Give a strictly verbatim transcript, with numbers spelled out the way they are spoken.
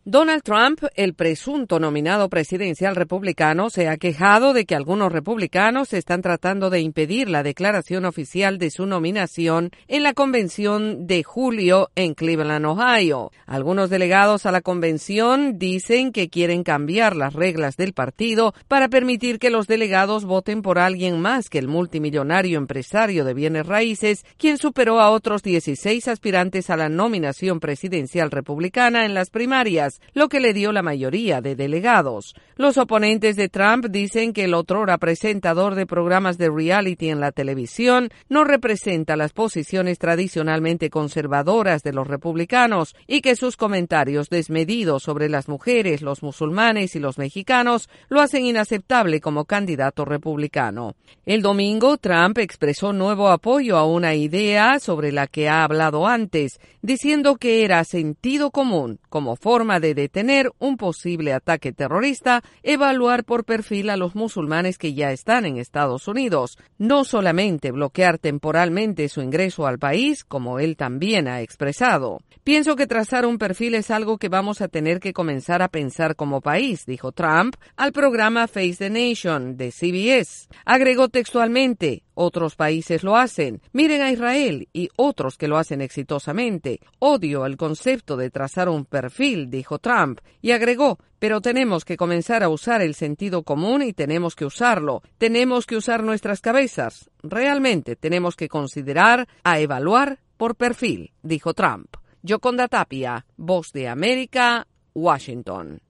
Donald Trump, el presunto nominado presidencial republicano, se ha quejado de que algunos republicanos están tratando de impedir la declaración oficial de su nominación en la convención de julio en Cleveland, Ohio. Algunos delegados a la convención dicen que quieren cambiar las reglas del partido para permitir que los delegados voten por alguien más que el multimillonario empresario de bienes raíces, quien superó a otros dieciséis aspirantes a la nominación presidencial republicana en las primarias, lo que le dio la mayoría de delegados. Los oponentes de Trump dicen que el otrora presentador de programas de reality en la televisión no representa las posiciones tradicionalmente conservadoras de los republicanos y que sus comentarios desmedidos sobre las mujeres, los musulmanes y los mexicanos lo hacen inaceptable como candidato republicano. El domingo, Trump expresó nuevo apoyo a una idea sobre la que ha hablado antes, diciendo que era sentido común, como forma de de detener un posible ataque terrorista, evaluar por perfil a los musulmanes que ya están en Estados Unidos, no solamente bloquear temporalmente su ingreso al país, como él también ha expresado. Pienso que trazar un perfil es algo que vamos a tener que comenzar a pensar como país, dijo Trump al programa Face the Nation de C B S. Agregó textualmente: otros países lo hacen. Miren a Israel y otros que lo hacen exitosamente. Odio el concepto de trazar un perfil, dijo Trump, y agregó: pero tenemos que comenzar a usar el sentido común y tenemos que usarlo. Tenemos que usar nuestras cabezas. Realmente tenemos que considerar a evaluar por perfil, dijo Trump. Yoconda Tapia, Voz de América, Washington.